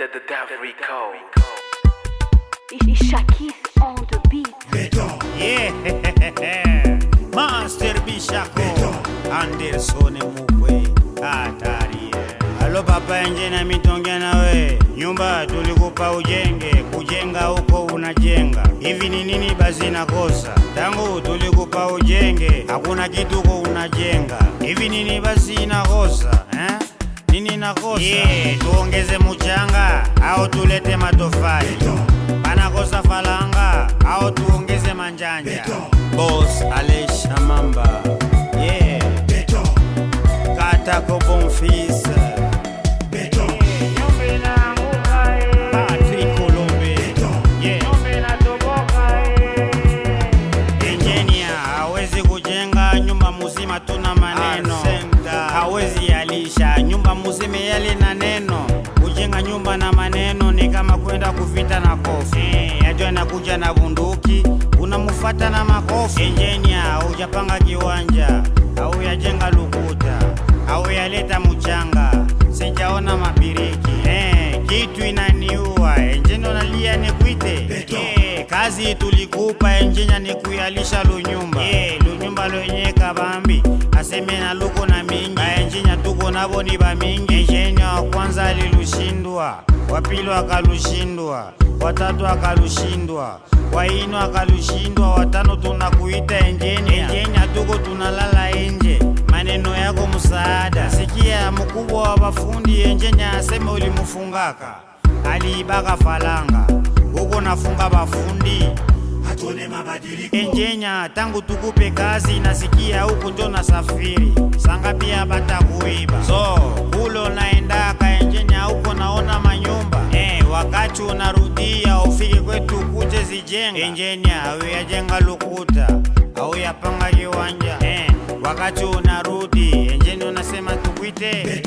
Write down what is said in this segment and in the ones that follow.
The Davry Code. Shakis on the beat. Yeah, Master Bishako Anderson Mukwe hatari. Halo papa nje na mitongea na we. Nyumba tulikupa ujenge, kujenga huko unajenga. Hivi ni nini basi nakosa? Tangu tulikupa ujenge, hakuna kitu huko unajenga. Hivi nini basi nakosa? Nini nakosa? Tuongeze mchanga au tulete matofali? Panakosa falanga au tuongeze manjanja? Boss Alesha Mamba. Katako Bonfils. Patrick Colombe. Engineer hawezi kujenga nyumba mzima tuna maneno. Hawezi alisha nyumba mzima yale na neno. Kujenga nyumba na maneno ni kama kwenda kuvita na kofi. Yajua nakuja na bunduki, unamufuata na makofi. Engineer hujapanga kiwanja, au yajenga lukuta, au yaleta mchanga, sijaona mabiriki. Kitu inaniua, engineer unalia nikuite. Kazi tulikupa engineer ni kuyalisha lunyumba. Lunyumba lonye kabambi, aseme na luko na mingi. Engineer tuko nabo ni ba mingi. Engineer wa kwanza alilushindwa, wa pili akalushindwa, watatu akalushindwa, wa ine akalushindwa, watano tunakuita engineer. Engineer tuko tunalala nje, maneno yako msaada. Sikia mkubwa wa bafundi, engineer aseme ulimufungaka, aliibaka falanga, uko nafunga bafundi. Hatone mabadiliko. Engineer tangu tukupe kazi, nasikia huko ndo nasafiri. Sanga pia bata kuiba. So, ulo naendaka engineer huko naona manyumba. Wakati unarudia ufike kwetu kuje zijenga. Engineer au yajenga lukuta, au yapanga kiwanja. Wakati unarudi engineer unasema tukuite.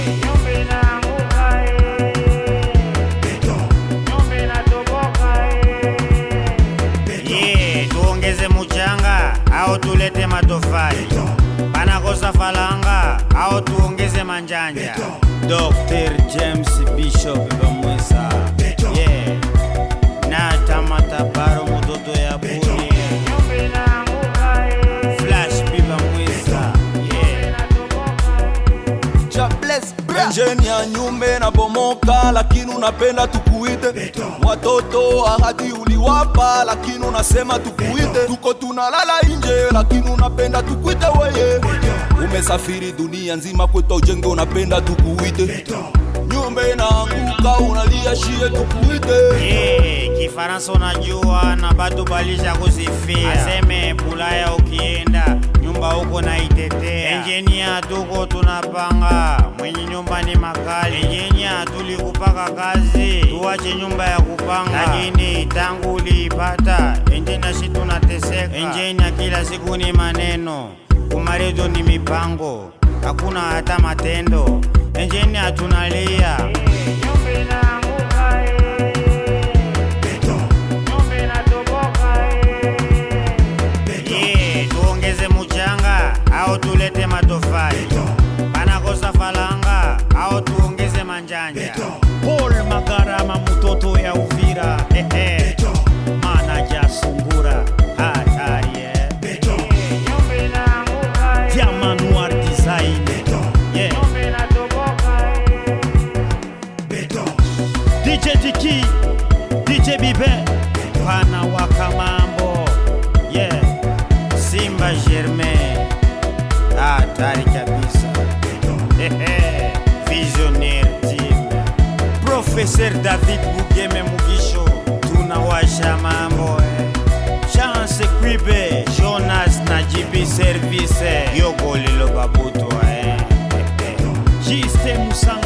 Tuongeze mchanga au tulete matofali? Panakosa falanga au tuongeze manjanja? Dr. James Bishop Bamwesa. Na tamata baro mutoto ya buri. Flash Biba Mwesa. Engineer nyumba na bomoka, lakini unapenda tukuite. Watoto ahadi uliwapa, lakini unasema tukuite. Tuko tunalala nje, lakini unapenda tukuite weye. Umesafiri dunia nzima kwetu ujenge, unapenda tukuite. Nyumba inaanguka unalia shie tukuite. Kifaransa unajua na bado balisha kusifia. Aseme Bulaya ukienda nyumba huko na itetea. Engineer tuko tunapanga, mwenye nyumba ni makali. Engineer tulikupaka kazi, tuwache nyumba ya kupanga. Lakini tangu uliipata engineer shi tunateseka. Engineer kila siku ni maneno, kumaredo ni mipango, hakuna hata matendo. Engineer tunalia. Tuongeze mchanga au tulete matofali? Panakosa falanga au tuongeze manjanja? Paul Magarama mtoto ya Uvira. Manager Sungura hatari. Diamanoir Design. DJ Tiki, DJ Bibe, pana wakamambo. Simba Germain hatari kabisa. Visionnaire team. Professeur David Bugeme Mugisho, tunawasha mambo. Chance Kwibe, Jonas na JB Service, Yoko Lilo Babuto. Jiste Musanga.